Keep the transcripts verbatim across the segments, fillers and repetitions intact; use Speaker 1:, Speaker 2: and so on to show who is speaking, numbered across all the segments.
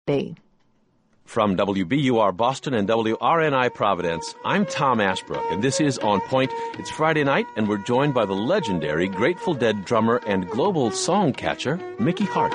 Speaker 1: B.
Speaker 2: From W B U R Boston and W R N I Providence, I'm Tom Ashbrook, and this is On Point. It's Friday night, and we're joined by the legendary Grateful Dead drummer and global song catcher, Mickey Hart.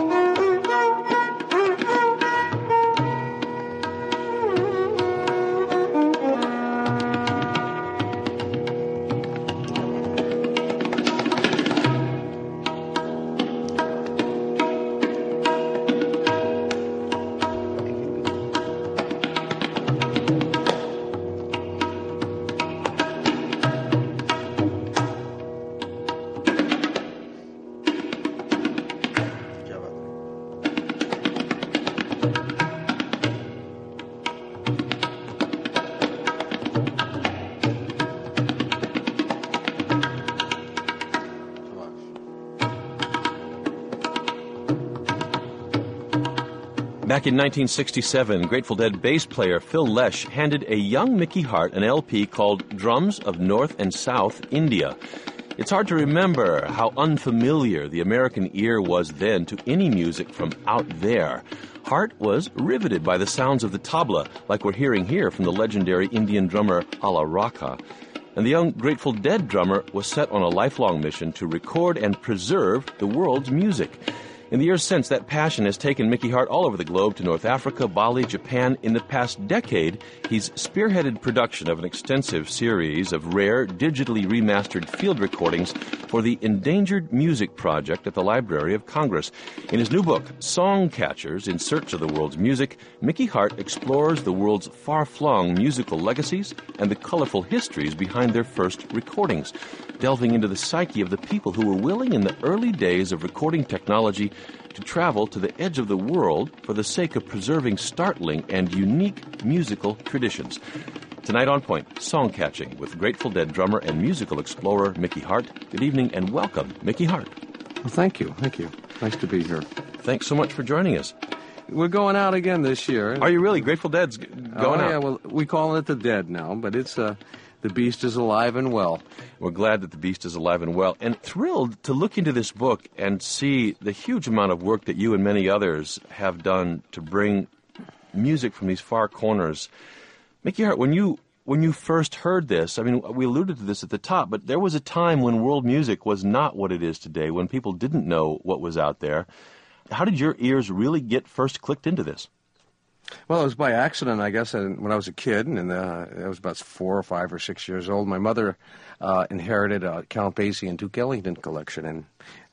Speaker 2: Back in nineteen sixty-seven, Grateful Dead bass player Phil Lesh handed a young Mickey Hart an L P called Drums of North and South India. It's hard to remember how unfamiliar the American ear was then to any music from out there. Hart was riveted by the sounds of the tabla, like we're hearing here from the legendary Indian drummer Alla Rakha. And the young Grateful Dead drummer was set on a lifelong mission to record and preserve the world's music. In the years since, that passion has taken Mickey Hart all over the globe to North Africa, Bali, Japan. In the past decade, he's spearheaded production of an extensive series of rare, digitally remastered field recordings for the Endangered Music Project at the Library of Congress. In his new book, Song Catchers, In Search of the World's Music, Mickey Hart explores the world's far-flung musical legacies and the colorful histories behind their first recordings, delving into the psyche of the people who were willing in the early days of recording technology to travel to the edge of the world for the sake of preserving startling and unique musical traditions. Tonight on Point, song catching with Grateful Dead drummer and musical explorer Mickey Hart. Good evening and welcome, Mickey Hart.
Speaker 3: Well, thank you. Thank you. Nice to be here.
Speaker 2: Thanks so much for joining us.
Speaker 3: We're going out again this year.
Speaker 2: Are you really? Grateful Dead's g- going
Speaker 3: oh,
Speaker 2: out?
Speaker 3: Yeah, well, we call it the Dead now, but it's uh, the beast is alive and well.
Speaker 2: We're glad that the beast is alive and well, and thrilled to look into this book and see the huge amount of work that you and many others have done to bring music from these far corners. Mickey Hart, when you when you first heard this, I mean, we alluded to this at the top, but there was a time when world music was not what it is today, when people didn't know what was out there. How did your ears really get first clicked into this?
Speaker 3: Well, it was by accident, I guess, and when I was a kid, and uh, I was about four or five or six years old. My mother uh, inherited a Count Basie and Duke Ellington collection, and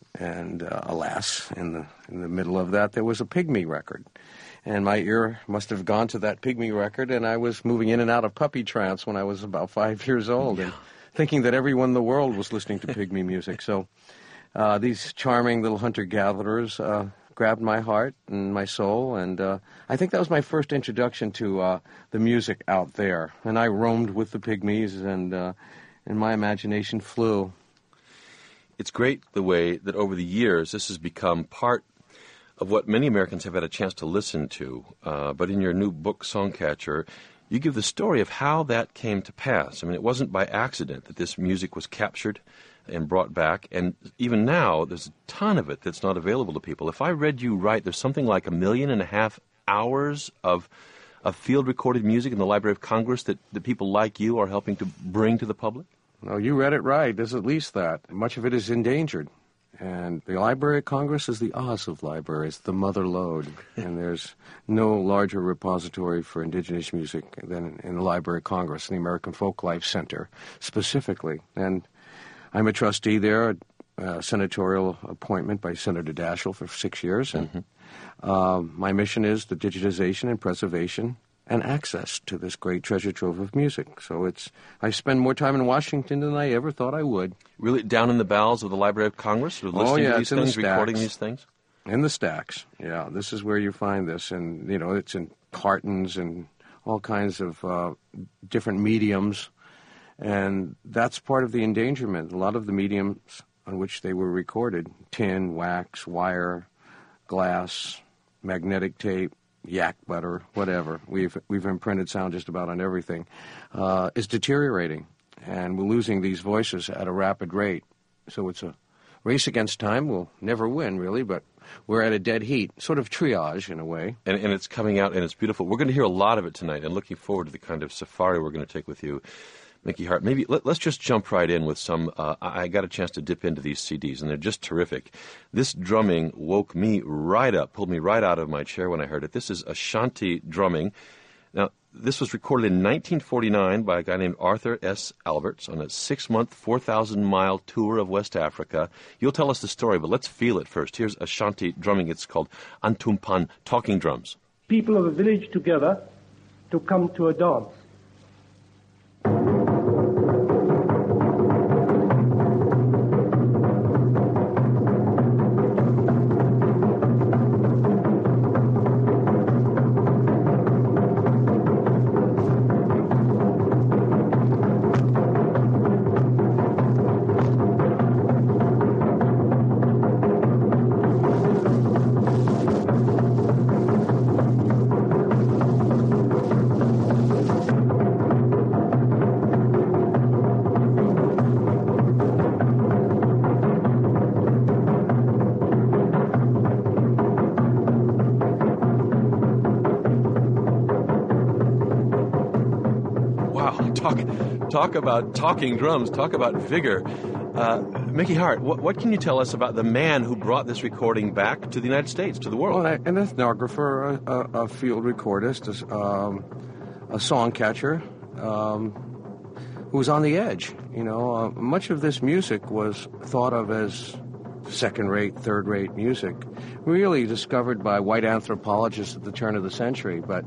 Speaker 3: and uh, alas, in the in the middle of that, there was a Pygmy record. And my ear must have gone to that Pygmy record, and I was moving in and out of puppy trance when I was about five years old, and thinking that everyone in the world was listening to Pygmy music. So uh, these charming little hunter-gatherers uh, grabbed my heart and my soul, and uh, I think that was my first introduction to uh, the music out there. And I roamed with the Pygmies, and, uh, and my imagination flew.
Speaker 2: It's great the way that over the years this has become part of what many Americans have had a chance to listen to. Uh, but in your new book, Songcatcher, you give the story of how that came to pass. I mean, it wasn't by accident that this music was captured and brought back, and even now there's a ton of it that's not available to people. If I read you right, there's something like a million and a half hours of of field-recorded music in the Library of Congress that, that people like you are helping to bring to the public?
Speaker 3: No, you read it right. There's at least that. Much of it is endangered. And the Library of Congress is the Oz of libraries, the mother lode. And there's no larger repository for indigenous music than in the Library of Congress, in the American Folklife Center specifically. And I'm a trustee there, a senatorial appointment by Senator Daschle for six years. And mm-hmm. uh, my mission is the digitization and preservation and access to this great treasure trove of music. So it's I spend more time in Washington than I ever thought I would.
Speaker 2: Really, down in the bowels of the Library of Congress, or listening
Speaker 3: oh, yeah,
Speaker 2: to these things, the recording these things?
Speaker 3: In the stacks, yeah. This is where you find this, and you know it's in cartons and all kinds of uh, different mediums, and that's part of the endangerment. A lot of the mediums on which they were recorded, tin, wax, wire, glass, magnetic tape, yak butter, whatever, we've we've imprinted sound just about on everything, uh, is deteriorating, and we're losing these voices at a rapid rate. So it's a race against time. We'll never win, really, but we're at a dead heat, sort of triage in a way.
Speaker 2: And, and it's coming out, and it's beautiful. We're going to hear a lot of it tonight, and looking forward to the kind of safari we're going to take with you, Mickey Hart. Maybe let, let's just jump right in with some. Uh, I got a chance to dip into these C Ds, and they're just terrific. This drumming woke me right up, pulled me right out of my chair when I heard it. This is Ashanti drumming. Now, this was recorded in nineteen forty-nine by a guy named Arthur S. Alberts on a six-month, four thousand mile tour of West Africa. You'll tell us the story, but let's feel it first. Here's Ashanti drumming. It's called Antumpan, talking drums.
Speaker 1: People of a village together to come to a dance.
Speaker 2: Talk, talk about talking drums, talk about vigor. Uh, Mickey Hart, what, what can you tell us about the man who brought this recording back to the United States, to the world?
Speaker 3: Well, an ethnographer, a, a field recordist, a, um, a song catcher, um, who was on the edge. You know, uh, much of this music was thought of as second-rate, third-rate music, really discovered by white anthropologists at the turn of the century, but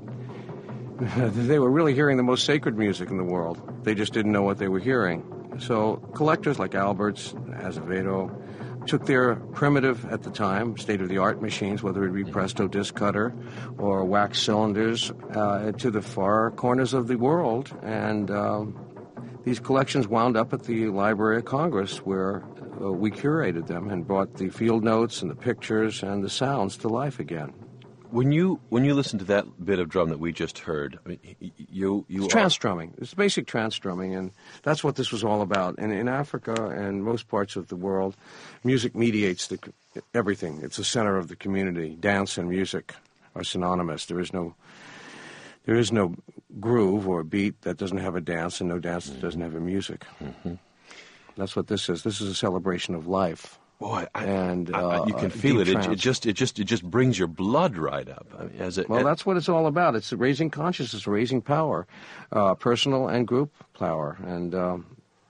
Speaker 3: they were really hearing the most sacred music in the world. They just didn't know what they were hearing. So collectors like Alberts, Azevedo, took their primitive, at the time, state-of-the-art machines, whether it be Presto disc cutter or wax cylinders, uh, to the far corners of the world. And um, these collections wound up at the Library of Congress, where uh, we curated them and brought the field notes and the pictures and the sounds to life again.
Speaker 2: When you when you listen to that bit of drum that we just heard, I mean, you you
Speaker 3: it's
Speaker 2: are...
Speaker 3: trance drumming. It's basic trance drumming, and that's what this was all about. And in Africa and most parts of the world, music mediates the, everything. It's the center of the community. Dance and music are synonymous. There is no there is no groove or beat that doesn't have a dance, and no dance that doesn't have a music. Mm-hmm. That's what this is. This is a celebration of life.
Speaker 2: Boy, I,
Speaker 3: and uh,
Speaker 2: I, you can feel it. it. It just, it just, it just brings your blood right up. I mean, as it,
Speaker 3: well,
Speaker 2: it,
Speaker 3: that's what it's all about. It's raising consciousness, raising power, uh, personal and group power, and um,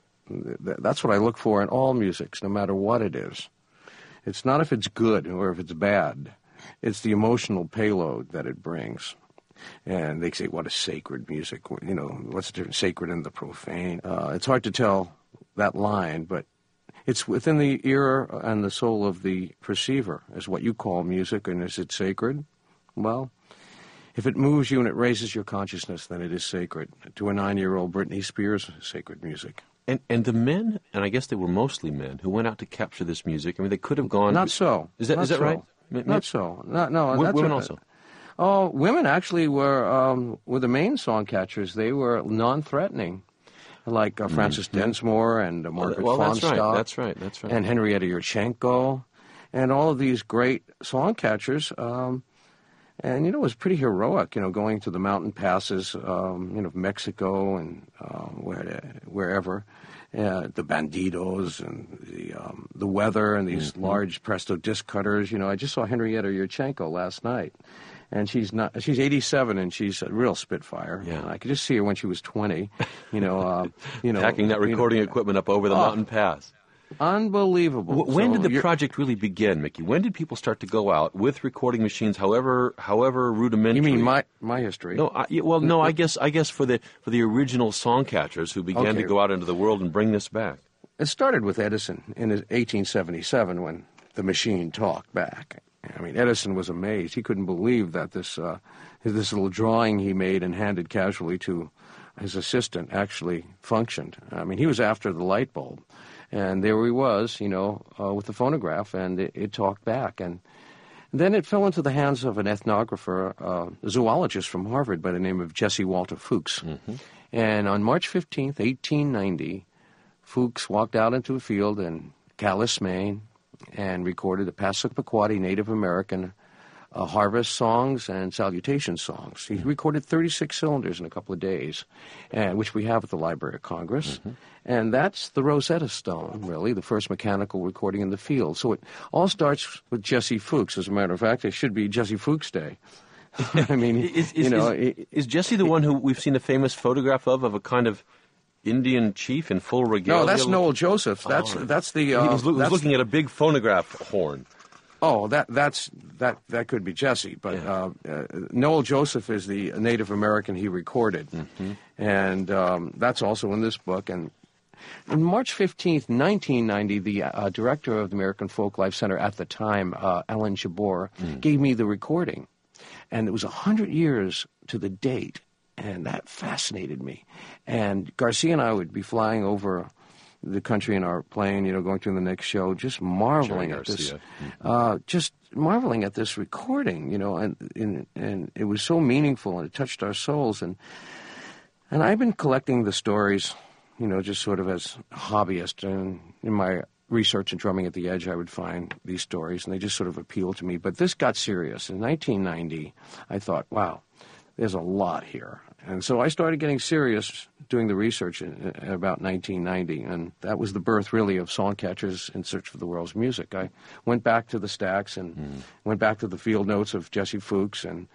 Speaker 3: th- that's what I look for in all musics, no matter what it is. It's not if it's good or if it's bad. It's the emotional payload that it brings. And they say, "What is sacred music? You know, what's the difference, sacred and the profane?" Uh, it's hard to tell that line, but it's within the ear and the soul of the perceiver, is what you call music, and is it sacred? Well, if it moves you and it raises your consciousness, then it is sacred. To a nine-year-old, Britney Spears, sacred music.
Speaker 2: And and the men, and I guess they were mostly men, who went out to capture this music, I mean, they could have gone...
Speaker 3: Not so.
Speaker 2: Is that
Speaker 3: Not
Speaker 2: is that
Speaker 3: so.
Speaker 2: right?
Speaker 3: Not so. Not, no,
Speaker 2: w-
Speaker 3: that's
Speaker 2: women
Speaker 3: a,
Speaker 2: also?
Speaker 3: Oh, women actually were, um, were the main song catchers. They were non-threatening. Like uh, Frances mm-hmm. Densmore and uh, Margaret
Speaker 2: well, that's
Speaker 3: Fonstock.
Speaker 2: Right, that's right, that's right.
Speaker 3: And Henrietta Yurchenko, and all of these great song catchers. Um, and, you know, it was pretty heroic, you know, going to the mountain passes, um, you know, of Mexico and uh, where, wherever. Uh, the bandidos and the um, the weather and these mm-hmm. large Presto disc cutters. You know, I just saw Henrietta Yurchenko last night. And she's not. She's eighty-seven, and she's a real spitfire.
Speaker 2: Yeah.
Speaker 3: I could just see her when she was twenty. You know, uh, you know,
Speaker 2: packing that recording
Speaker 3: you know,
Speaker 2: equipment up over the
Speaker 3: oh,
Speaker 2: mountain pass.
Speaker 3: Unbelievable.
Speaker 2: W- when
Speaker 3: so
Speaker 2: did the project really begin, Mickey? When did people start to go out with recording machines, however, however rudimentary?
Speaker 3: You mean my my history?
Speaker 2: No, I, well, no. I guess I guess for the for the original song catchers who began
Speaker 3: okay.
Speaker 2: to go out into the world and bring this back.
Speaker 3: It started with Edison in eighteen seventy-seven when the machine talked back. I mean, Edison was amazed. He couldn't believe that this uh, this little drawing he made and handed casually to his assistant actually functioned. I mean, he was after the light bulb. And there he was, you know, uh, with the phonograph, and it, it talked back. And then it fell into the hands of an ethnographer, uh, a zoologist from Harvard by the name of Jesse Walter Fuchs. Mm-hmm. And on March fifteenth, eighteen ninety, Fuchs walked out into a field in Calais, Maine, and recorded the Passamaquoddy Native American uh, harvest songs and salutation songs. He recorded thirty-six cylinders in a couple of days, uh, which we have at the Library of Congress. Mm-hmm. And that's the Rosetta Stone, really, the first mechanical recording in the field. So it all starts with Jesse Fuchs. As a matter of fact, it should be Jesse Fuchs Day. I mean,
Speaker 2: is, is,
Speaker 3: you know,
Speaker 2: is,
Speaker 3: it,
Speaker 2: is Jesse the one who we've seen a famous photograph of, of a kind of Indian chief in full regalia?
Speaker 3: No, that's Noel Joseph. That's oh. that's the. Uh,
Speaker 2: he was, lo-
Speaker 3: that's
Speaker 2: was looking at a big phonograph horn.
Speaker 3: Oh, that that's that that could be Jesse, but
Speaker 2: yeah.
Speaker 3: uh, uh, Noel Joseph is the Native American he recorded,
Speaker 2: mm-hmm.
Speaker 3: and um, that's also in this book. And on March fifteenth, nineteen ninety, the uh, director of the American Folk Life Center at the time, uh, Alan Jabor, mm. gave me the recording, and it was a hundred years to the date, and that fascinated me. And Garcia and I would be flying over the country in our plane, you know, going to the next show, just marveling at this,
Speaker 2: mm-hmm.
Speaker 3: uh, just marveling at this recording, you know, and, and and it was so meaningful and it touched our souls. And and I've been collecting the stories, you know, just sort of as a hobbyist. And in my research and drumming at the edge, I would find these stories, and they just sort of appealed to me. But this got serious. In nineteen ninety, I thought, wow, there's a lot here. And so I started getting serious doing the research in, in about nineteen ninety, and that was the birth, really, of Songcatchers in Search for the World's Music. I went back to the stacks and mm. went back to the field notes of Jesse Fuchs, and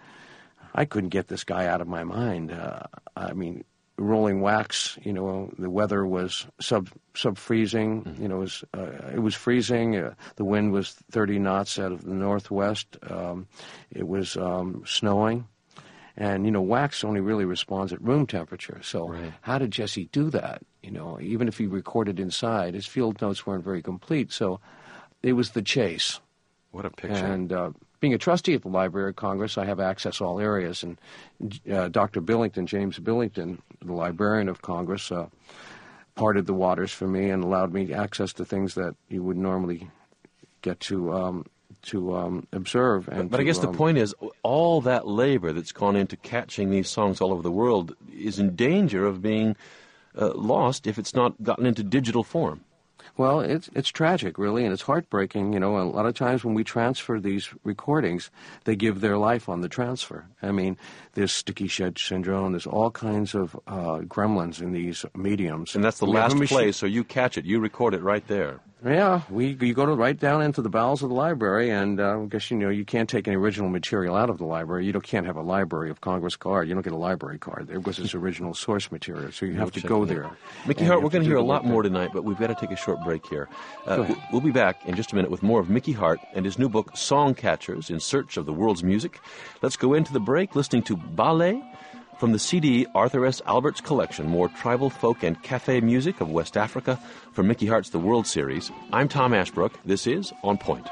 Speaker 3: I couldn't get this guy out of my mind. Uh, I mean, rolling wax, you know, the weather was sub sub freezing. Mm. You know, it was uh, it was freezing. Uh, the wind was thirty knots out of the northwest. Um, it was um, snowing. And, you know, wax only really responds at room temperature. So
Speaker 2: right.
Speaker 3: how did Jesse do that? You know, even if he recorded inside, his field notes weren't very complete. So it was the chase.
Speaker 2: What a picture.
Speaker 3: And uh, being a trustee at the Library of Congress, I have access to all areas. And uh, Doctor Billington, James Billington, the librarian of Congress, uh, parted the waters for me and allowed me access to things that you would normally get to um, to um, observe. And
Speaker 2: but, but
Speaker 3: to,
Speaker 2: I guess
Speaker 3: um,
Speaker 2: the point is, all that labor that's gone into catching these songs all over the world is in danger of being uh, lost if it's not gotten into digital form.
Speaker 3: Well, it's it's tragic, really, and it's heartbreaking. You know, a lot of times when we transfer these recordings, they give their life on the transfer. I mean, there's sticky shed syndrome. There's all kinds of uh, gremlins in these mediums.
Speaker 2: And that's the
Speaker 3: we
Speaker 2: last play, so you catch it. You record it right there.
Speaker 3: Yeah, we you go to right down into the bowels of the library, and uh, I guess you know you can't take any original material out of the library. You don't, can't have a Library of Congress card. You don't get a library card there because it's original source material. So you have to go there.
Speaker 2: Mickey Hart, we're going to hear a lot more tonight, but we've got to take a short break here. Uh, we'll be back in just a minute with more of Mickey Hart and his new book, Songcatchers in Search of the World's Music. Let's go into the break listening to Ballet from the C D Arthur S. Albert's collection, more tribal folk and cafe music of West Africa from Mickey Hart's The World Series. I'm Tom Ashbrook. This is On Point.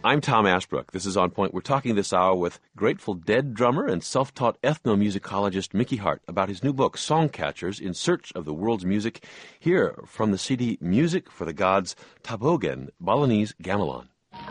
Speaker 2: I'm Tom Ashbrook. This is On Point. We're talking this hour with Grateful Dead drummer and self-taught ethnomusicologist Mickey Hart about his new book, Songcatchers, In Search of the World's Music, here from the C D Music for the Gods, Tabogen, Balinese Gamelan.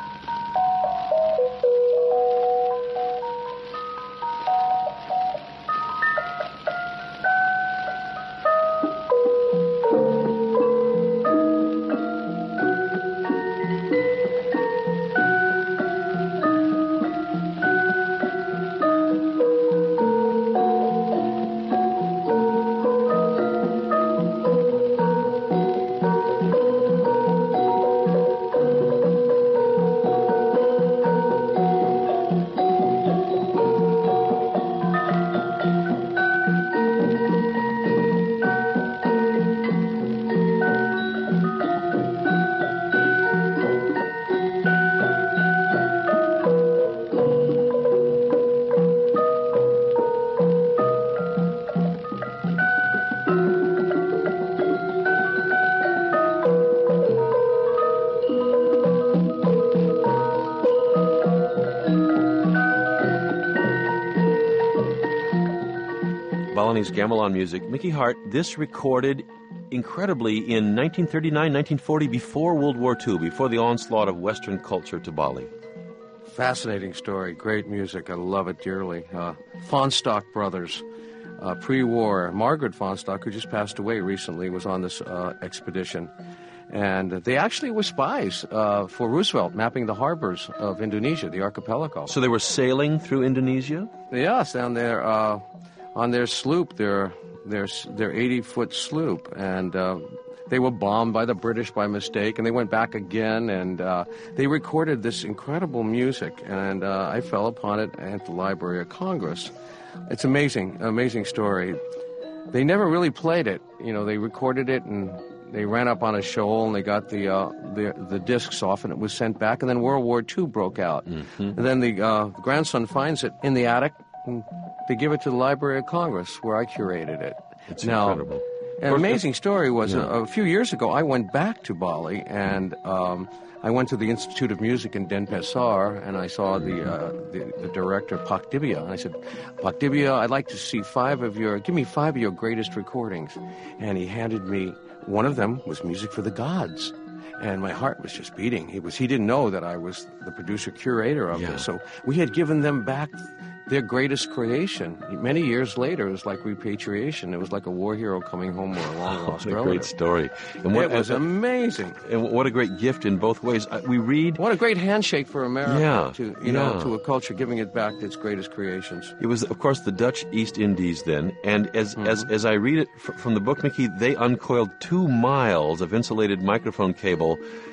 Speaker 2: Balinese gamelan music. Mickey Hart, this recorded incredibly in nineteen thirty-nine, nineteen forty, before World War Two, before the onslaught of Western culture to Bali.
Speaker 3: Fascinating story. Great music. I love it dearly. Uh, Fonstock brothers, uh, pre-war. Margaret Fonstock, who just passed away recently, was on this uh, expedition. And they actually were spies uh, for Roosevelt, mapping the harbors of Indonesia, the archipelago.
Speaker 2: So they were sailing through Indonesia?
Speaker 3: Yes, down there. Uh, on their sloop, their their their eighty-foot sloop, and uh, they were bombed by the British by mistake, and they went back again, and uh, they recorded this incredible music, and uh, I fell upon it at the Library of Congress. It's amazing, amazing story. They never really played it. You know, they recorded it, and they ran up on a shoal, and they got the uh, the, the discs off, and it was sent back, and then World War Two broke out. Mm-hmm. And then the uh, grandson finds it in the attic, and they give it to the Library of Congress, where I curated it.
Speaker 2: It's
Speaker 3: now,
Speaker 2: incredible.
Speaker 3: An amazing story was
Speaker 2: yeah.
Speaker 3: a, a few years ago, I went back to Bali, and um, I went to the Institute of Music in Denpasar, and I saw the, uh, the the director, Pak Dibia, and I said, Pak Dibia, I'd like to see five of your, give me five of your greatest recordings. And he handed me, one of them was Music for the Gods. And my heart was just beating. He was. He didn't know that I was the producer-curator of
Speaker 2: yeah.
Speaker 3: this. So we had given them back their greatest creation. Many years later, it was like repatriation. It was like a war hero coming home or a long-lost
Speaker 2: What a
Speaker 3: relative.
Speaker 2: great story. And what,
Speaker 3: it was amazing.
Speaker 2: And what a great gift in both ways. Uh, we read...
Speaker 3: What a great handshake for America,
Speaker 2: yeah,
Speaker 3: to you
Speaker 2: yeah.
Speaker 3: know, to a culture giving it back its greatest creations.
Speaker 2: It was, of course, the Dutch East Indies then, and as mm-hmm. as as I read it f- from the book, Mickey, they uncoiled two miles of insulated microphone cable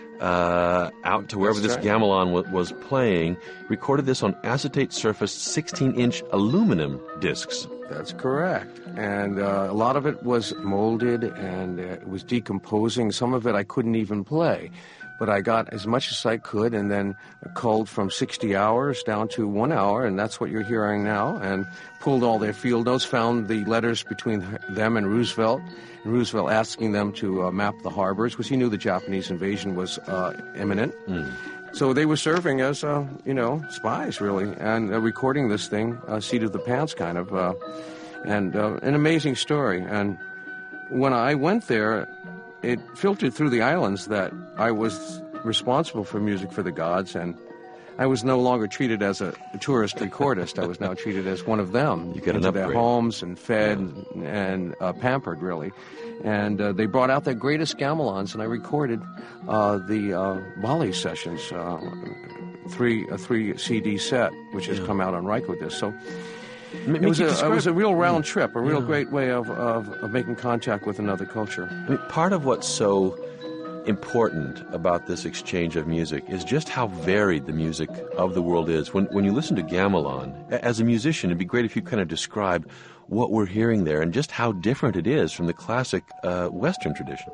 Speaker 2: uh, out to wherever
Speaker 3: That's
Speaker 2: this
Speaker 3: right.
Speaker 2: gamelan w- was playing, recorded this on acetate-surfaced sixteen-inch aluminum discs.
Speaker 3: That's correct. And uh, a lot of it was molded, and uh, it was decomposing. Some of it I couldn't even play. But I got as much as I could, and then culled from sixty hours down to one hour, and that's what you're hearing now, and pulled all their field notes, found the letters between them and Roosevelt, and Roosevelt asking them to uh, map the harbors, because he knew the Japanese invasion was uh, imminent. Mm. So they were serving as, uh, you know, spies, really, and uh, recording this thing, uh, seat of the pants kind of, uh, and uh, an amazing story. And when I went there, it filtered through the islands that I was responsible for Music for the Gods, and I was no longer treated as a, a tourist recordist. I was now treated as one of them.
Speaker 2: You get an
Speaker 3: into
Speaker 2: upgrade.
Speaker 3: Their homes and fed
Speaker 2: yeah.
Speaker 3: and, and uh, pampered, really. And uh, they brought out their greatest gamelans, and I recorded uh, the uh, Bali sessions, uh, three a three C D set, which has
Speaker 2: yeah.
Speaker 3: come out on Rykodisc. So
Speaker 2: M-
Speaker 3: it was, a, it was a real round
Speaker 2: yeah.
Speaker 3: trip, a real
Speaker 2: yeah.
Speaker 3: great way of, of, of making contact with another culture.
Speaker 2: I mean, part of what's so important about this exchange of music is just how varied the music of the world is. When when you listen to gamelan, as a musician, it'd be great if you kind of describe what we're hearing there and just how different it is from the classic uh, Western tradition.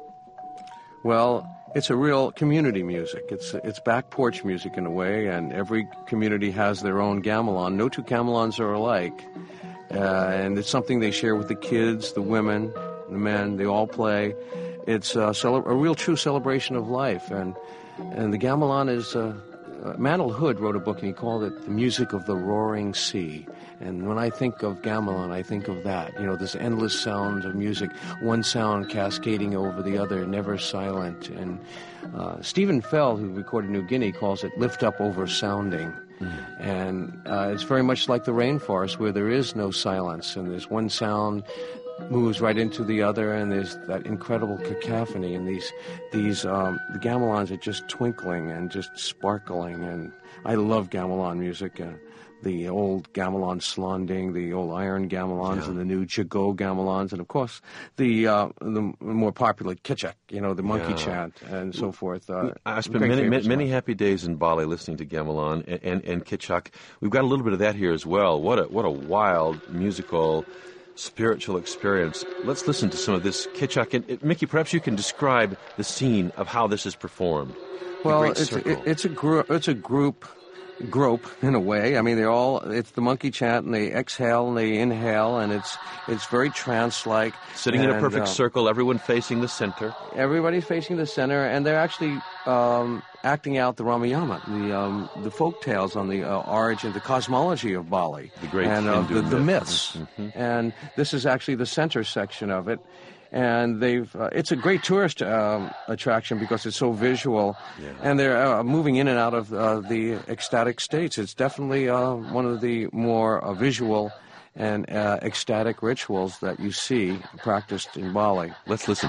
Speaker 3: Well, it's a real community music. It's it's back porch music in a way, and every community has their own gamelan. No two gamelans are alike, uh, and it's something they share with the kids, the women, the men. They all play. It's a, cele- a real true celebration of life, and and the gamelan is uh, uh, Mantle Hood wrote a book, and he called it The Music of the Roaring Sea. And when I think of gamelan, I think of that. You know, this endless sound of music, one sound cascading over the other, never silent. And uh, Stephen Fell, who recorded New Guinea, calls it lift up over sounding. Mm. And uh, it's very much like the rainforest, where there is no silence, and there's one sound moves right into the other, and there's that incredible cacophony, and these these um, the gamelans are just twinkling and just sparkling, and I love gamelan music. Uh, the old gamelan slonding, the old iron gamelans, yeah. and the new jago gamelans, and of course the uh, the more popular kitchak, you know, the monkey yeah. chant, and so forth. Uh,
Speaker 2: I spent many many, many happy days in Bali listening to gamelan and, and and kitchak. We've got a little bit of that here as well. What a what a wild musical, spiritual experience. Let's listen to some of this kitchak. And, and Mickey, perhaps you can describe the scene of how this is performed.
Speaker 3: Well, it's a, it, it's a group. It's a group. grope in a way. I mean, they're all, it's the monkey chant, and they exhale and they inhale, and it's it's very trance-like.
Speaker 2: Sitting
Speaker 3: and,
Speaker 2: in a perfect
Speaker 3: uh,
Speaker 2: circle, everyone facing the center.
Speaker 3: Everybody's facing the center, and they're actually um, acting out the Ramayana, the um, the folk tales on the uh, origin, the cosmology of Bali.
Speaker 2: The great
Speaker 3: and, uh,
Speaker 2: Hindu
Speaker 3: the, the
Speaker 2: myth.
Speaker 3: myths.
Speaker 2: Mm-hmm.
Speaker 3: And this is actually the center section of it. And they've, uh, it's a great tourist um, attraction because it's so visual, yeah. and they're uh, moving in and out of uh, the ecstatic states. It's definitely uh, one of the more uh, visual and uh, ecstatic rituals that you see practiced in Bali.
Speaker 2: Let's listen.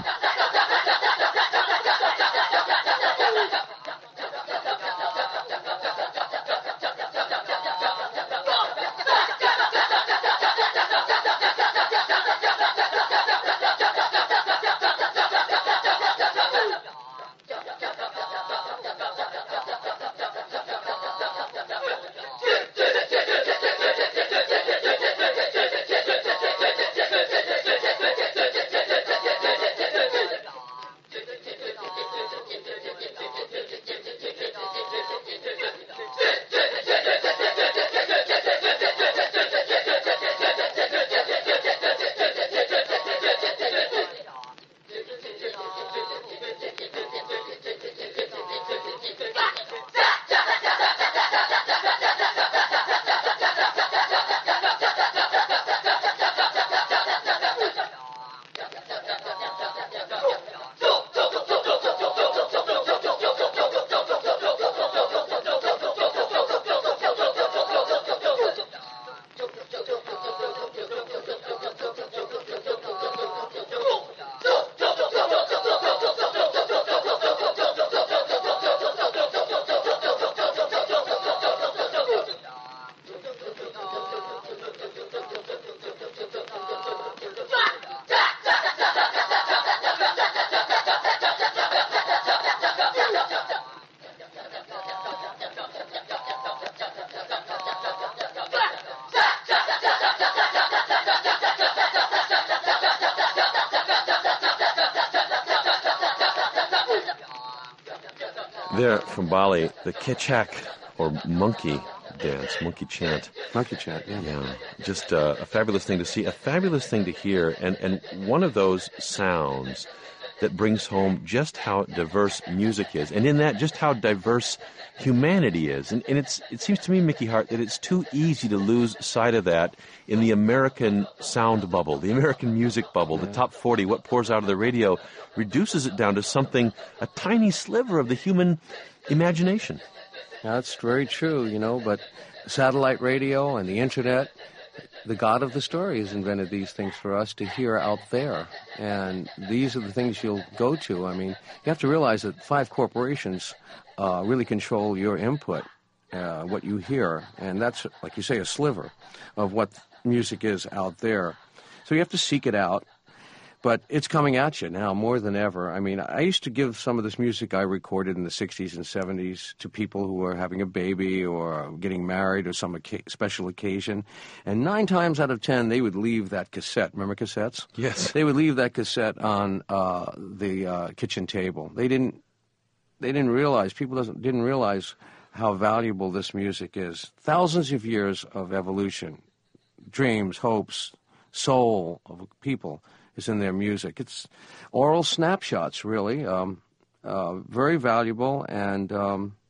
Speaker 2: There, from Bali, the kitchak, or monkey dance, monkey chant.
Speaker 3: Monkey chant, yeah.
Speaker 2: Yeah, just uh, a fabulous thing to see, a fabulous thing to hear, and, and one of those sounds that brings home just how diverse music is, and in that, just how diverse humanity is. And, and it's it seems to me, Mickey Hart, that it's too easy to lose sight of that in the American sound bubble, the American music bubble, yeah. the top forty, what pours out of the radio, reduces it down to something, a tiny sliver of the human imagination.
Speaker 3: That's very true, you know, but satellite radio and the internet, the God of the story has invented these things for us to hear out there. And these are the things you'll go to. I mean, you have to realize that five corporations uh, really control your input, uh, what you hear. And that's, like you say, a sliver of what music is out there. So you have to seek it out. But it's coming at you now more than ever. I mean, I used to give some of this music I recorded in the sixties and seventies to people who were having a baby or getting married or some oca- special occasion. And nine times out of ten, they would leave that cassette. Remember cassettes?
Speaker 2: Yes.
Speaker 3: They would leave that cassette on uh, the uh, kitchen table. They didn't. They didn't realize. People doesn't, didn't realize how valuable this music is. Thousands of years of evolution, dreams, hopes, soul of people is in their music. It's oral snapshots, really, um, uh, very valuable, and um,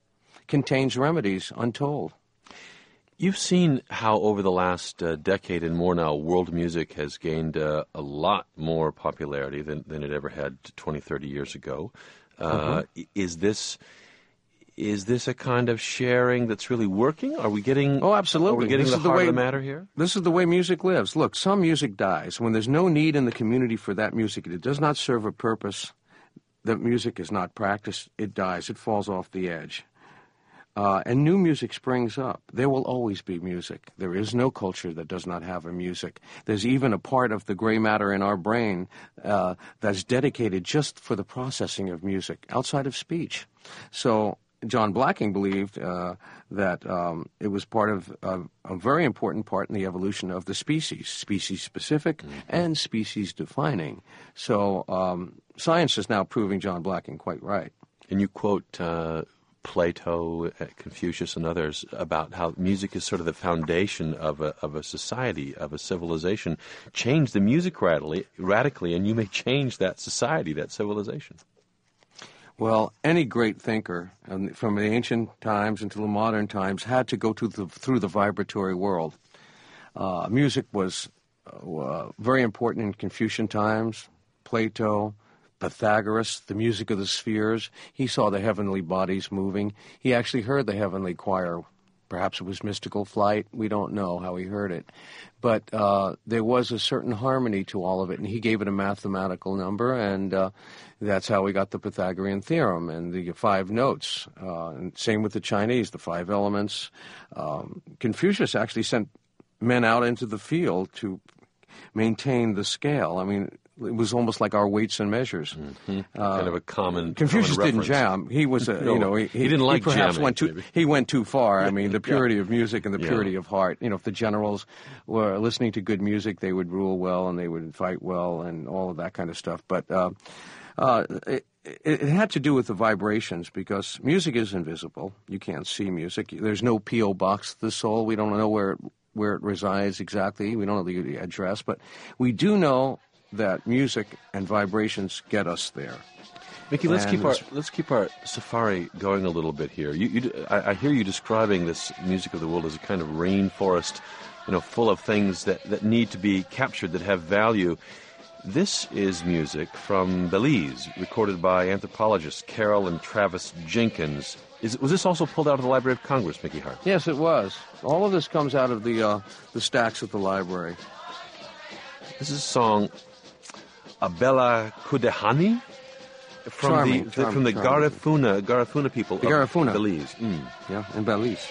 Speaker 3: contains remedies untold.
Speaker 2: You've seen how over the last uh, decade and more now, world music has gained uh, a lot more popularity than, than it ever had twenty, thirty years ago. Uh, mm-hmm. Is this is this a kind of sharing that's really working? Are we getting?
Speaker 3: Oh, absolutely.
Speaker 2: Are we getting
Speaker 3: this
Speaker 2: the
Speaker 3: is the
Speaker 2: heart
Speaker 3: way,
Speaker 2: of the matter here?
Speaker 3: This is the way music lives. Look, some music dies when there's no need in the community for that music. It does not serve a purpose. The music is not practiced. It dies. It falls off the edge. Uh, and new music springs up. There will always be music. There is no culture that does not have a music. There's even a part of the gray matter in our brain uh, that's dedicated just for the processing of music, outside of speech. So John Blacking believed uh, that um, it was part of uh, a very important part in the evolution of the species, species-specific mm-hmm. and species-defining. So um, science is now proving John Blacking quite right.
Speaker 2: And you quote Uh Plato, Confucius, and others about how music is sort of the foundation of a of a society, of a civilization. Change the music radically, radically, and you may change that society, that civilization.
Speaker 3: Well, any great thinker, um, from the ancient times until the modern times, had to go to the, through the vibratory world. Uh, music was uh, very important in Confucian times, Plato, Pythagoras, the music of the spheres. He saw the heavenly bodies moving. He actually heard the heavenly choir. Perhaps it was mystical flight. We don't know how he heard it. But uh, there was a certain harmony to all of it, and he gave it a mathematical number, and uh, that's how we got the Pythagorean theorem and the five notes. Uh, and same with the Chinese, the five elements. Um, Confucius actually sent men out into the field to maintain the scale. I mean, it was almost like our weights and measures.
Speaker 2: Mm-hmm. Uh, kind of a common
Speaker 3: Confucius
Speaker 2: common
Speaker 3: didn't
Speaker 2: reference.
Speaker 3: jam. He was, a,
Speaker 2: no,
Speaker 3: you know, he,
Speaker 2: he didn't like
Speaker 3: he perhaps
Speaker 2: jamming,
Speaker 3: went too.
Speaker 2: maybe.
Speaker 3: He went too far. I mean, the purity
Speaker 2: yeah.
Speaker 3: of music and the purity
Speaker 2: yeah.
Speaker 3: of heart. You know, if the generals were listening to good music, they would rule well and they would fight well and all of that kind of stuff. But uh, uh, it, it had to do with the vibrations, because music is invisible. You can't see music. There's no P O box of the soul. We don't know where it, where it resides exactly. We don't know the address, but we do know that music and vibrations get us there.
Speaker 2: Mickey, let's
Speaker 3: and
Speaker 2: keep our let's keep our safari going a little bit here. You, you, I, I hear you describing this music of the world as a kind of rainforest, you know, full of things that, that need to be captured, that have value. This is music from Belize, recorded by anthropologists Carol and Travis Jenkins. Is, was this also pulled out of the Library of Congress, Mickey Hart?
Speaker 3: Yes, it was. All of this comes out of the uh, the stacks at the library.
Speaker 2: This is a song, Abela Kudehani, from
Speaker 3: charming,
Speaker 2: the,
Speaker 3: charming,
Speaker 2: the from the
Speaker 3: charming.
Speaker 2: Garifuna Garifuna people
Speaker 3: The
Speaker 2: of
Speaker 3: Garifuna.
Speaker 2: Belize. Mm.
Speaker 3: Yeah, in Belize.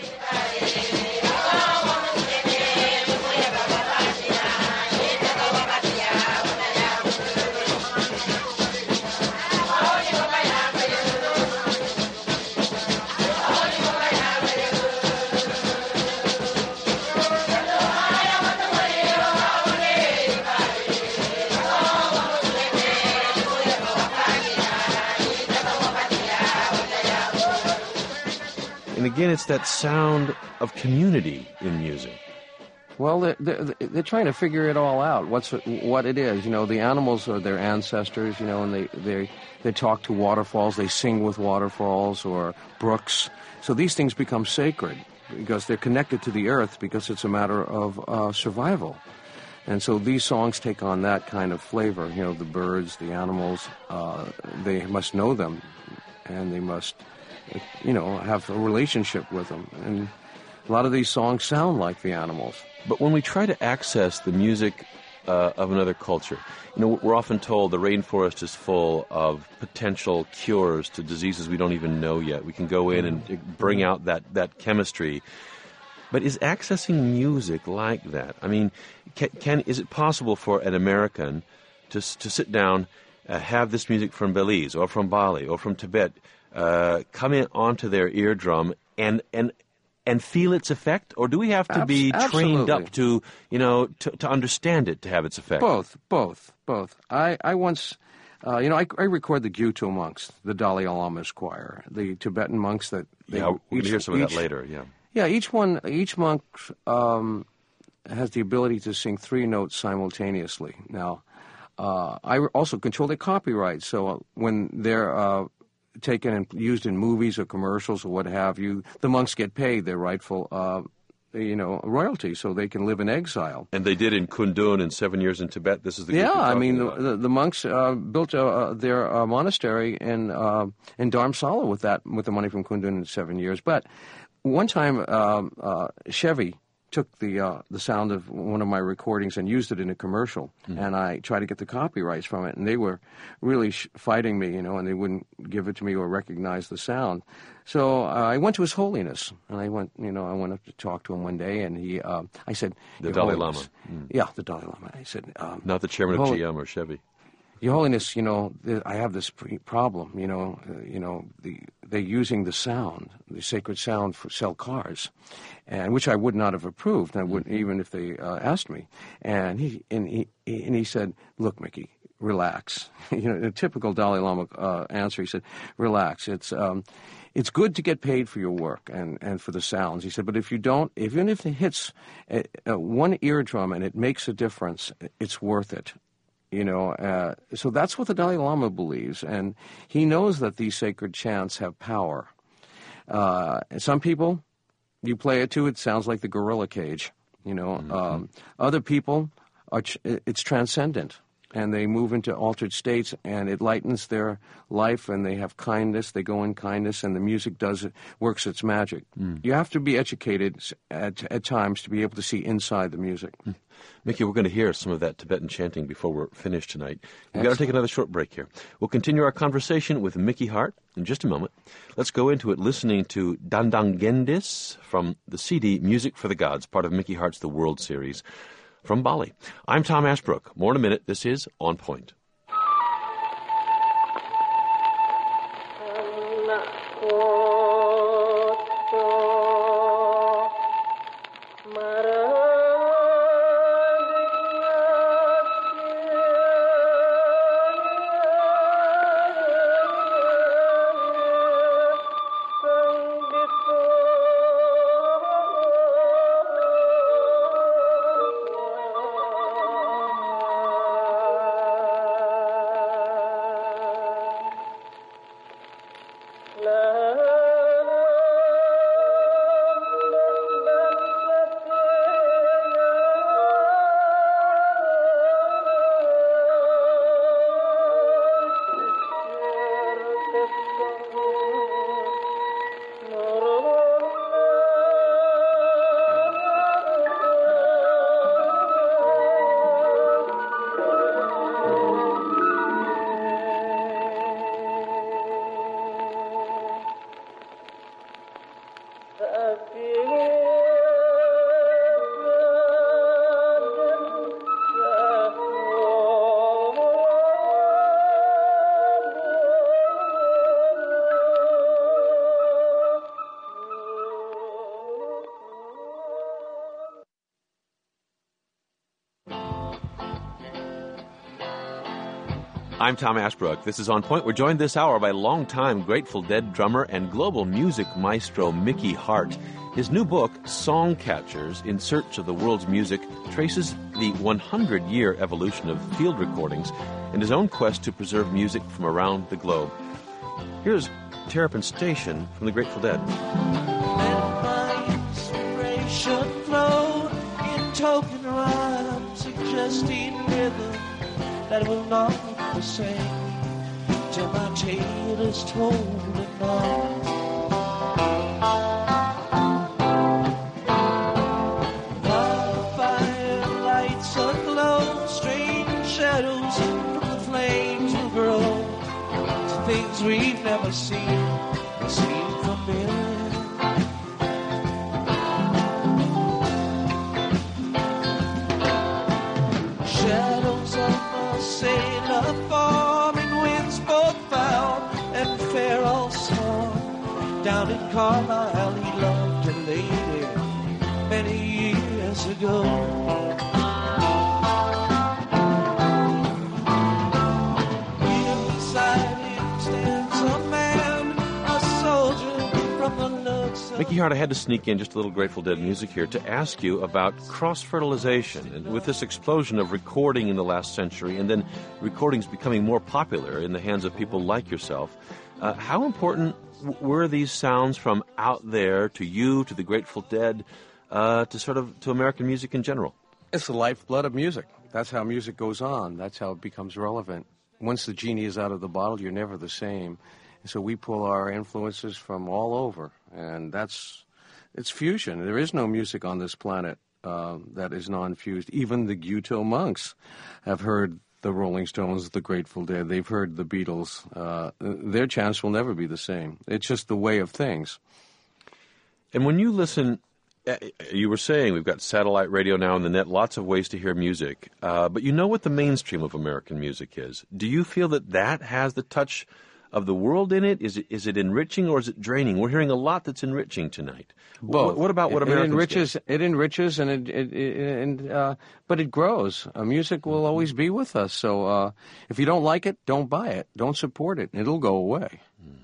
Speaker 2: And again, it's that sound of community in music.
Speaker 3: Well, they're, they're, they're trying to figure it all out. What's it, what it is? You know, the animals are their ancestors. You know, and they they they talk to waterfalls. They sing with waterfalls or brooks. So these things become sacred because they're connected to the earth, because it's a matter of uh, survival. And so these songs take on that kind of flavor. You know, the birds, the animals. Uh, they must know them, and they must, you know, have a relationship with them. And a lot of these songs sound like the animals.
Speaker 2: But when we try to access the music uh, of another culture, you know, we're often told the rainforest is full of potential cures to diseases we don't even know yet. We can go in and bring out that, that chemistry. But is accessing music like that? I mean, can, can is it possible for an American to to sit down, uh, have this music from Belize or from Bali or from Tibet uh, come in onto their eardrum and and and feel its effect, or do we have to be
Speaker 3: Abs-
Speaker 2: trained
Speaker 3: absolutely.
Speaker 2: up to, you know, to, to understand it to have its effect?
Speaker 3: Both, both, both. I, I once, uh, you know, I, I record the Gyuto monks, the Dalai Lama's choir, the Tibetan monks that... They,
Speaker 2: Yeah, we're going to hear some of
Speaker 3: each-
Speaker 2: that later, yeah.
Speaker 3: Yeah, each one, each monk um, has the ability to sing three notes simultaneously. Now, uh, I also control their copyright, so when they're uh, taken and used in movies or commercials or what have you, the monks get paid their rightful, uh, you know, royalty, so they can live in exile.
Speaker 2: And they did in Kundun and seven years in Tibet. This is the group
Speaker 3: yeah.
Speaker 2: you're
Speaker 3: I mean,
Speaker 2: talking
Speaker 3: the,
Speaker 2: about.
Speaker 3: the, the monks uh, built uh, their uh, monastery in uh, in Dharamsala with that with the money from Kundun in seven years. But one time, um, uh, Chevy took the uh, the sound of one of my recordings and used it in a commercial, mm-hmm. and I tried to get the copyrights from it, and they were really sh- fighting me, you know, and they wouldn't give it to me or recognize the sound. So uh, I went to His Holiness, and I went, you know, I went up to talk to him one day, and he, uh, I said,
Speaker 2: the
Speaker 3: Your
Speaker 2: Dalai
Speaker 3: Holiness,
Speaker 2: Lama, mm.
Speaker 3: yeah, the Dalai Lama. I said, um,
Speaker 2: not the chairman of
Speaker 3: Hol-
Speaker 2: G M or Chevy.
Speaker 3: Your Holiness, you know, th- I have this pre- problem. You know, uh, you know, the, they're using the sound, the sacred sound, for sell cars, and which I would not have approved. I wouldn't, even if they uh, asked me. And he and he and he said, "Look, Mickey, relax." You know, a typical Dalai Lama uh, answer. He said, "Relax. It's um, it's good to get paid for your work and, and for the sounds." He said, "But if you don't, even if it hits uh, uh, one eardrum and it makes a difference, it's worth it." You know, uh, so that's what the Dalai Lama believes, and he knows that these sacred chants have power. Uh, some people, you play it to, it sounds like the gorilla cage. You know, mm-hmm. um, other people, are ch- it's transcendent, and they move into altered states, and it lightens their life, and they have kindness. They go in kindness, and the music does it, works its magic. Mm. You have to be educated at, at times to be able to see inside the music. Mm.
Speaker 2: Mickey, we're going to hear some of that Tibetan chanting before we're finished tonight. We've got to take another short break here. We'll continue our conversation with Mickey Hart in just a moment. Let's go into it listening to Dandang Gendis from the C D Music for the Gods, part of Mickey Hart's The World series from Bali. I'm Tom Ashbrook. More in a minute. This is On Point. I'm Tom Ashbrook. This is On Point. We're joined this hour by longtime Grateful Dead drummer and global music maestro Mickey Hart. His new book, Song Catchers, In Search of the World's Music, traces the hundred-year evolution of field recordings and his own quest to preserve music from around the globe. Here's Terrapin Station from the Grateful Dead.
Speaker 4: Let my inspiration flow in token rhyme, suggesting rhythm that will not be the same till my tale is told and known. Wildfire lights aglow, strange shadows from the flames will grow to things we've never seen and seem familiar. Shadows of a sailor forming winds both foul and fair all saw. Down in Carlisle he loved a lady many years ago. Inside him stands a man, a soldier from the nooks of...
Speaker 2: Mickey Hart, I had to sneak in just a little Grateful Dead music here to ask you about cross-fertilization. And with this explosion of recording in the last century and then recordings becoming more popular in the hands of people like yourself, Uh, how important w- were these sounds from out there to you, to the Grateful Dead, uh, to sort of to American music in general?
Speaker 3: It's the lifeblood of music. That's how music goes on. That's how it becomes relevant. Once the genie is out of the bottle, you're never the same. So we pull our influences from all over, and that's it's fusion. There is no music on this planet uh, that is non-fused. Even the Gyuto monks have heard the Rolling Stones, the Grateful Dead. They've heard the Beatles. Uh, their chants will never be the same. It's just the way of things.
Speaker 2: And when you listen, uh, you were saying we've got satellite radio now on the net, lots of ways to hear music, uh, but you know what the mainstream of American music is. Do you feel that that has the touch of the world in it? Is it is it enriching or is it draining? We're hearing a lot that's enriching tonight.
Speaker 3: Both.
Speaker 2: What, what about what
Speaker 3: it,
Speaker 2: Americans
Speaker 3: it enriches?
Speaker 2: get?
Speaker 3: It enriches, and it, it, it and uh, but it grows. Uh, music will always be with us. So uh, if you don't like it, don't buy it. Don't support it. It'll go away.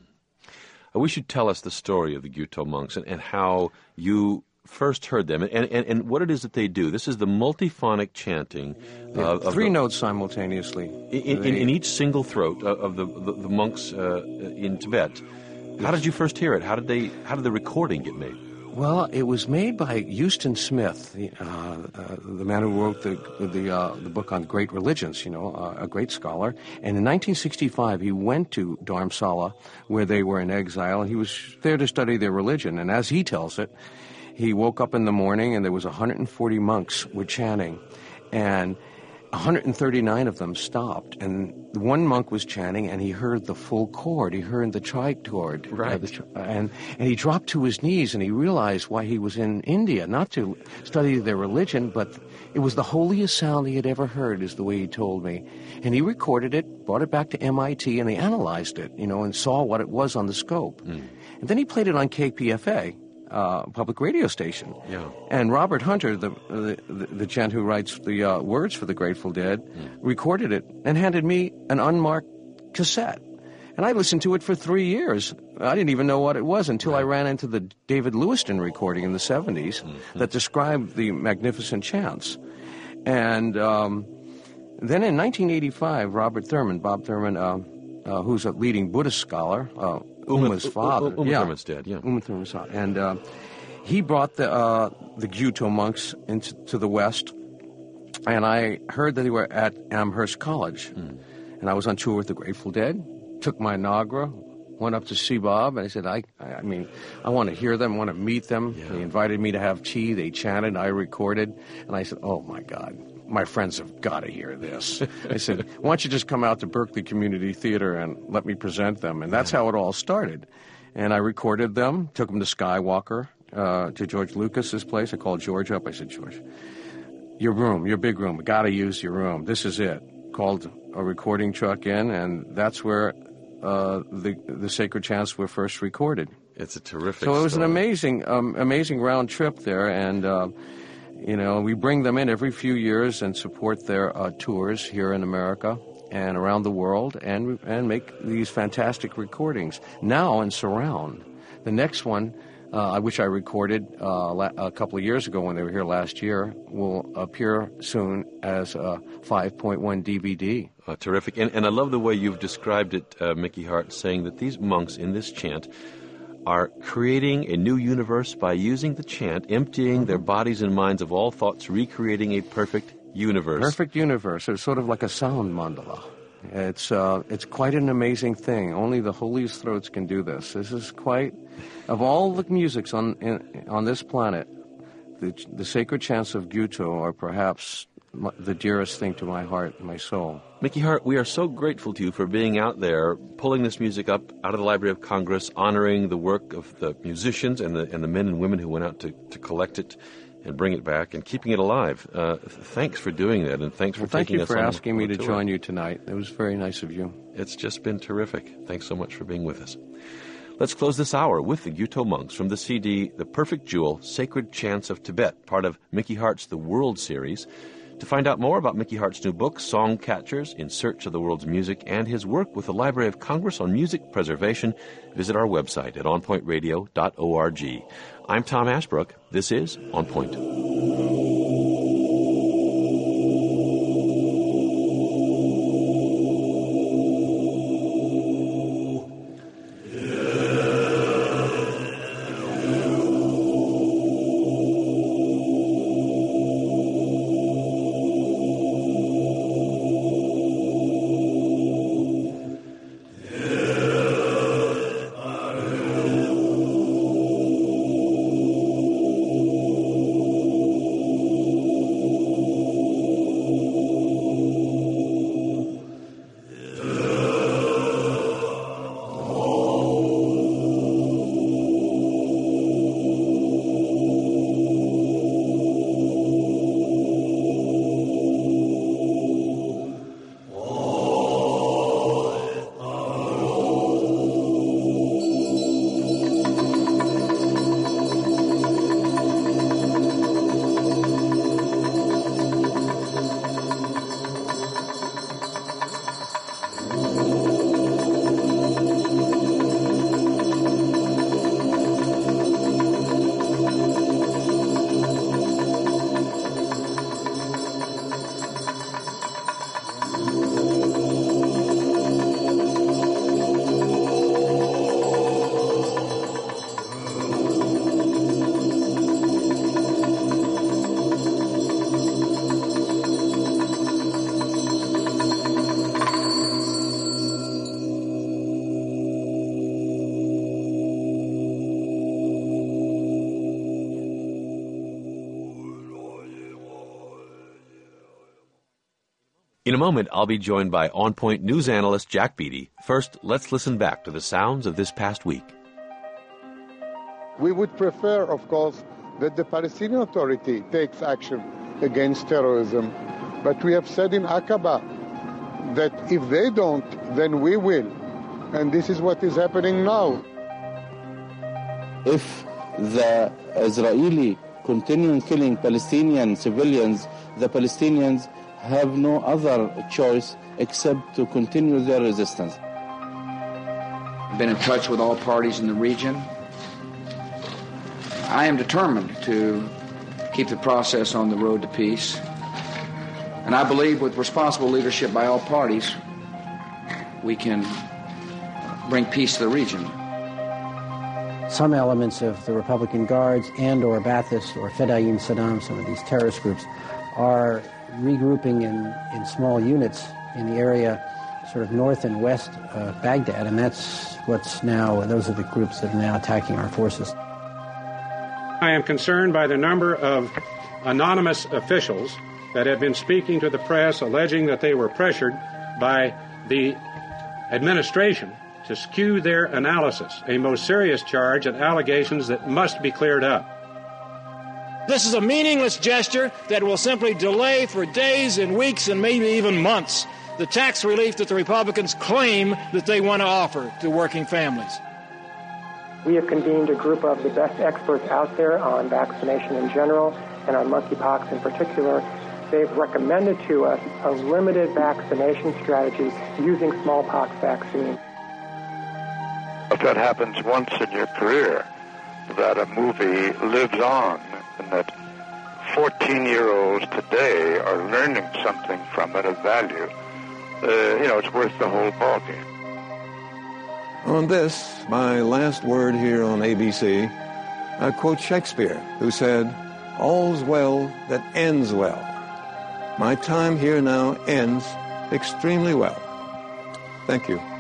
Speaker 2: I wish you'd tell us the story of the Gyuto monks and, and how you first heard them and, and, and what it is that they do. This is the multiphonic chanting. Uh, of
Speaker 3: Three
Speaker 2: the,
Speaker 3: notes simultaneously.
Speaker 2: In, in, in each single throat of, of the, the, the monks uh, in Tibet. How did you first hear it? How did they? How did the recording get made?
Speaker 3: Well, it was made by Euston Smith, the, uh, uh, the man who wrote the the, uh, the book on great religions, you know, uh, a great scholar. And in nineteen sixty-five, he went to Dharamsala, where they were in exile, and he was there to study their religion. And as he tells it, he woke up in the morning, and there was one hundred forty monks were chanting, and one hundred thirty-nine of them stopped, and one monk was chanting, and he heard the full chord. He heard the trichord.
Speaker 2: Right.
Speaker 3: Uh, the tri- and, and he dropped to his knees, and he realized why he was in India, not to study their religion, but it was the holiest sound he had ever heard, is the way he told me. And he recorded it, brought it back to M I T, and they analyzed it, you know, and saw what it was on the scope. Mm. And then he played it on K P F A. Uh, public radio station.
Speaker 2: Yeah.
Speaker 3: And Robert Hunter, the the, the, the gent who writes the uh, words for the Grateful Dead, mm. recorded it and handed me an unmarked cassette. And I listened to it for three years. I didn't even know what it was until right. I ran into the David Lewiston recording in the seventies mm-hmm. that described the magnificent chants. And um, then in nineteen eighty-five, Robert Thurman, Bob Thurman, uh, uh, who's a leading Buddhist scholar, uh, Uma's father.
Speaker 2: Uma
Speaker 3: yeah.
Speaker 2: Thurman's dad, yeah.
Speaker 3: Uma Thurman's father. And uh, he brought the uh, the Gyuto monks into to the West, and I heard that they were at Amherst College. Mm. And I was on tour with the Grateful Dead, took my Nagra, went up to see Bob, and I said, I I mean, I want to hear them, I want to meet them. Yeah. They invited me to have tea, they chanted, I recorded, and I said, oh my God, my friends have got to hear this. I said, why don't you just come out to Berkeley Community Theater and let me present them? And that's how it all started. And I recorded them, took them to Skywalker, uh, to George Lucas's place. I called George up. I said, George, your room, your big room, got to use your room. This is it. Called a recording truck in, and that's where uh, the the sacred chants were first recorded.
Speaker 2: It's a terrific
Speaker 3: So it was
Speaker 2: story.
Speaker 3: an amazing, um, amazing round trip there, and uh, you know, we bring them in every few years and support their uh, tours here in America and around the world, and and make these fantastic recordings now in surround. The next one, uh, which I recorded uh, la- a couple of years ago when they were here last year, will appear soon as a five point one D V D.
Speaker 2: Uh, terrific. And, and I love the way you've described it, uh, Mickey Hart, saying that these monks in this chant are creating a new universe by using the chant, emptying their bodies and minds of all thoughts, recreating a perfect universe.
Speaker 3: Perfect universe. It's sort of like a sound mandala. It's uh, it's quite an amazing thing. Only the holiest throats can do this. This is quite, of all the musics on in, on this planet, the, the sacred chants of Gyuto are perhaps my, the dearest thing to my heart and my soul.
Speaker 2: Mickey Hart, we are so grateful to you for being out there, pulling this music up out of the Library of Congress, honoring the work of the musicians and the and the men and women who went out to, to collect it and bring it back and keeping it alive. Uh, thanks for doing that, and thanks for
Speaker 3: well, thank
Speaker 2: taking
Speaker 3: you
Speaker 2: us
Speaker 3: for
Speaker 2: on
Speaker 3: asking me
Speaker 2: the
Speaker 3: to
Speaker 2: tour.
Speaker 3: join you tonight. It was very nice of you.
Speaker 2: It's just been terrific. Thanks so much for being with us. Let's close this hour with the Gyuto monks from the C D The Perfect Jewel, Sacred Chants of Tibet, part of Mickey Hart's The World series. To find out more about Mickey Hart's new book, Song Catchers, In Search of the World's Music, and his work with the Library of Congress on music preservation, visit our website at on point radio dot org. I'm Tom Ashbrook. This is On Point. In a moment, I'll be joined by On Point news analyst Jack Beatty. First, let's listen back to the sounds of this past week.
Speaker 5: We would prefer, of course, that the Palestinian Authority takes action against terrorism. But we have said in Aqaba that if they don't, then we will. And this is what is happening now.
Speaker 6: If the Israeli continue killing Palestinian civilians, the Palestinians have no other choice except to continue their resistance.
Speaker 7: I've been in touch with all parties in the region. I am determined to keep the process on the road to peace. And I believe with responsible leadership by all parties, we can bring peace to the region.
Speaker 8: Some elements of the Republican Guards and or Ba'athist or Fedayeen Saddam, some of these terrorist groups, are regrouping in, in small units in the area sort of north and west of Baghdad, and that's what's now, those are the groups that are now attacking our forces.
Speaker 9: I am concerned by the number of anonymous officials that have been speaking to the press alleging that they were pressured by the administration to skew their analysis, a most serious charge and allegations that must be cleared up.
Speaker 10: This is a meaningless gesture that will simply delay for days and weeks and maybe even months the tax relief that the Republicans claim that they want to offer to working families.
Speaker 11: We have convened a group of the best experts out there on vaccination in general and on monkeypox in particular. They've recommended to us a limited vaccination strategy using smallpox vaccine.
Speaker 12: If that happens once in your career, that a movie lives on, and that fourteen-year-olds today are learning something from it of value, uh, you know, it's worth the whole ballgame.
Speaker 13: On this, my last word here on A B C, I quote Shakespeare, who said, "All's well that ends well." My time here now ends extremely well. Thank you.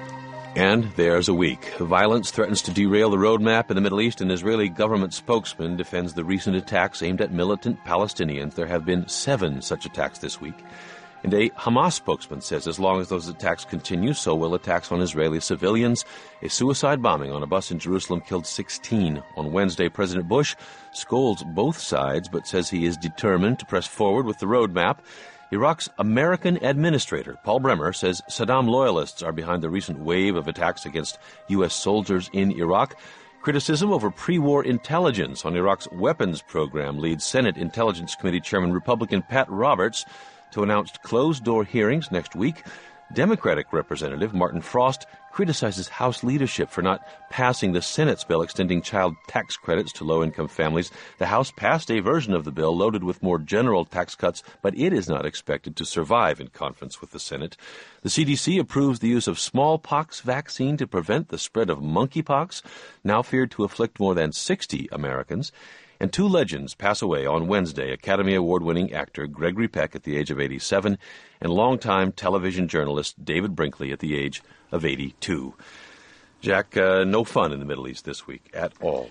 Speaker 2: And there's a week. Violence threatens to derail the roadmap in the Middle East. An Israeli government spokesman defends the recent attacks aimed at militant Palestinians. There have been seven such attacks this week. And a Hamas spokesman says as long as those attacks continue, so will attacks on Israeli civilians. A suicide bombing on a bus in Jerusalem killed sixteen. On Wednesday, President Bush scolds both sides, but says he is determined to press forward with the roadmap. Iraq's American administrator, Paul Bremer, says Saddam loyalists are behind the recent wave of attacks against U S soldiers in Iraq. Criticism over pre-war intelligence on Iraq's weapons program leads Senate Intelligence Committee Chairman Republican Pat Roberts to announce closed-door hearings next week. Democratic Representative Martin Frost criticizes House leadership for not passing the Senate's bill extending child tax credits to low-income families. The House passed a version of the bill loaded with more general tax cuts, but it is not expected to survive in conference with the Senate. The C D C approves the use of smallpox vaccine to prevent the spread of monkeypox, now feared to afflict more than sixty Americans. And two legends pass away on Wednesday, Academy Award-winning actor Gregory Peck at the age of eighty-seven and longtime television journalist David Brinkley at the age of eighty-two. Jack, uh, no fun in the Middle East this week at all.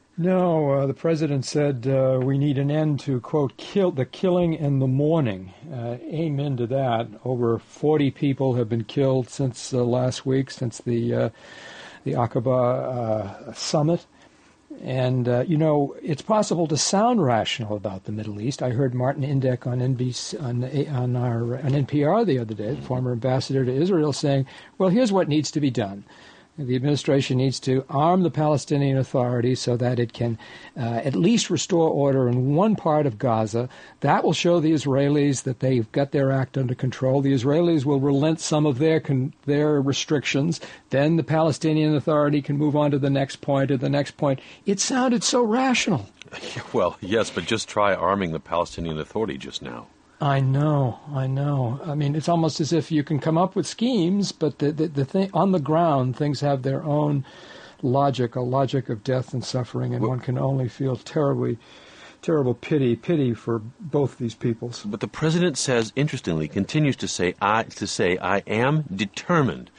Speaker 14: No, uh, the president said uh, we need an end to, quote, kill the killing and the mourning. Uh, amen to that. Over forty people have been killed since uh, last week, since the, uh, the Aqaba uh, summit. And, uh, you know, it's possible to sound rational about the Middle East. I heard Martin Indyk on N B C, on, on, our, on N P R the other day, the former ambassador to Israel, saying, well, here's what needs to be done. The administration needs to arm the Palestinian Authority so that it can uh, at least restore order in one part of Gaza. That will show the Israelis that they've got their act under control. The Israelis will relent some of their con- their restrictions. Then the Palestinian Authority can move on to the next point or the next point. It sounded so rational.
Speaker 2: Well, yes, but just try arming the Palestinian Authority just now.
Speaker 14: I know, I know. I mean, it's almost as if you can come up with schemes, but the the, the thing on the ground, things have their own logic, a logic of death and suffering, and well, one can only feel terribly, terrible pity, pity for both these peoples.
Speaker 2: But the president says, interestingly, continues to say, I to say, I am determined,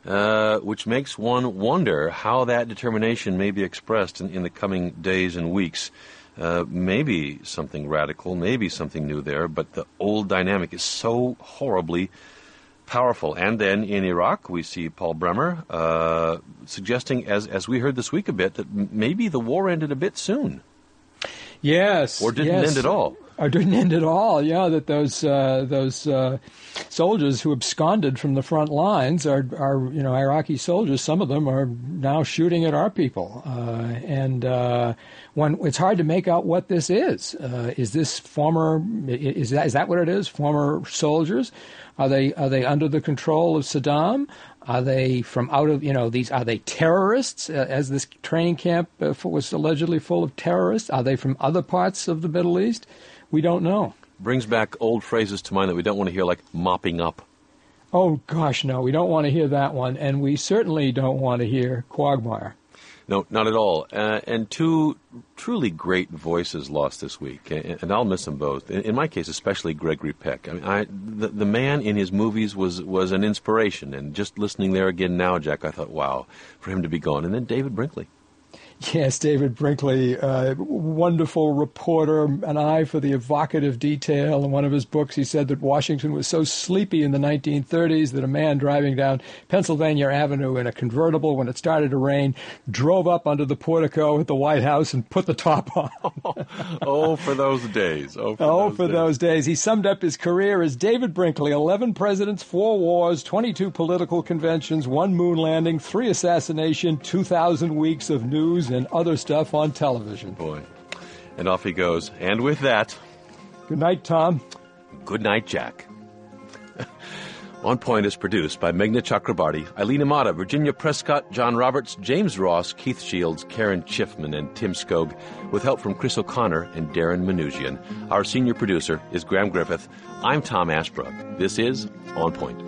Speaker 2: uh, which makes one wonder how that determination may be expressed in, in the coming days and weeks. Uh, maybe something radical, maybe something new there, but the old dynamic is so horribly powerful. And then in Iraq, we see Paul Bremer uh, suggesting, as as we heard this week a bit, that m- maybe the war ended a bit soon.
Speaker 14: Yes.
Speaker 2: Or didn't
Speaker 14: yes.
Speaker 2: end at all.
Speaker 14: Or didn't end at all, yeah, that those uh, those uh, soldiers who absconded from the front lines are, are, you know, Iraqi soldiers, some of them are now shooting at our people. Uh, and uh, one, it's hard to make out what this is. Uh, is this former, is that, is that what it is, former soldiers? Are they are they under the control of Saddam? Are they from out of, you know, these, are they terrorists, uh, as this training camp uh, was allegedly full of terrorists? Are they from other parts of the Middle East? We don't know.
Speaker 2: Brings back old phrases to mind that we don't want to hear, like mopping up.
Speaker 14: Oh, gosh, no, we don't want to hear that one, and we certainly don't want to hear quagmire.
Speaker 2: No, not at all. Uh, and two truly great voices lost this week, and, and I'll miss them both. In, in my case, especially Gregory Peck. I mean, I, the, the man in his movies was, was an inspiration, and just listening there again now, Jack, I thought, wow, for him to be gone. And then David Brinkley.
Speaker 14: Yes, David Brinkley, uh, wonderful reporter, an eye for the evocative detail. In one of his books, he said that Washington was so sleepy in the nineteen thirties that a man driving down Pennsylvania Avenue in a convertible when it started to rain drove up under the portico at the White House and put the top on.
Speaker 2: Oh, for those days. Oh, for,
Speaker 14: oh,
Speaker 2: those,
Speaker 14: for
Speaker 2: days.
Speaker 14: those days. He summed up his career as David Brinkley, eleven presidents, four wars, twenty-two political conventions, one moon landing, three assassination, two thousand weeks of news and other stuff on television.
Speaker 2: Boy. And off he goes. And with that...
Speaker 14: Good night, Tom.
Speaker 2: Good night, Jack. On Point is produced by Meghna Chakrabarty, Eileen Amata, Virginia Prescott, John Roberts, James Ross, Keith Shields, Karen Schiffman, and Tim Skog, with help from Chris O'Connor and Darren Manouchian. Our senior producer is Graham Griffith. I'm Tom Ashbrook. This is On Point.